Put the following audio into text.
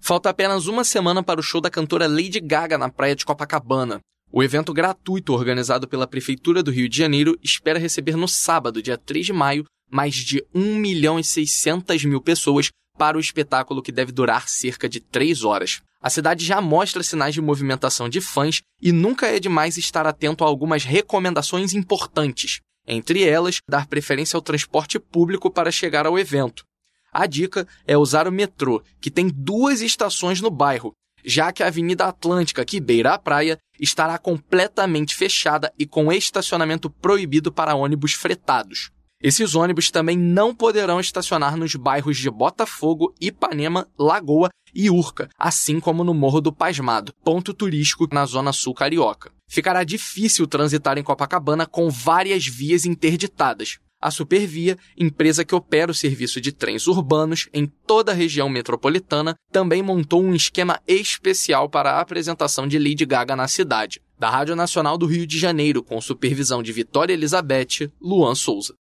Falta apenas uma semana para o show da cantora Lady Gaga na praia de Copacabana. O evento gratuito organizado pela Prefeitura do Rio de Janeiro espera receber no sábado, dia 3 de maio, mais de 1.600.000 pessoas para o espetáculo que deve durar cerca de 3 horas. A cidade já mostra sinais de movimentação de fãs e nunca é demais estar atento a algumas recomendações importantes. Entre elas, dar preferência ao transporte público para chegar ao evento. A dica é usar o metrô, que tem 2 estações no bairro, já que a Avenida Atlântica, que beira a praia, estará completamente fechada e com estacionamento proibido para ônibus fretados. Esses ônibus também não poderão estacionar nos bairros de Botafogo, Ipanema, Lagoa e Urca, assim como no Morro do Pasmado, ponto turístico na Zona Sul Carioca. Ficará difícil transitar em Copacabana com várias vias interditadas. A Supervia, empresa que opera o serviço de trens urbanos em toda a região metropolitana, também montou um esquema especial para a apresentação de Lady Gaga na cidade. Da Rádio Nacional do Rio de Janeiro, com supervisão de Vitória Elizabeth, Luan Souza.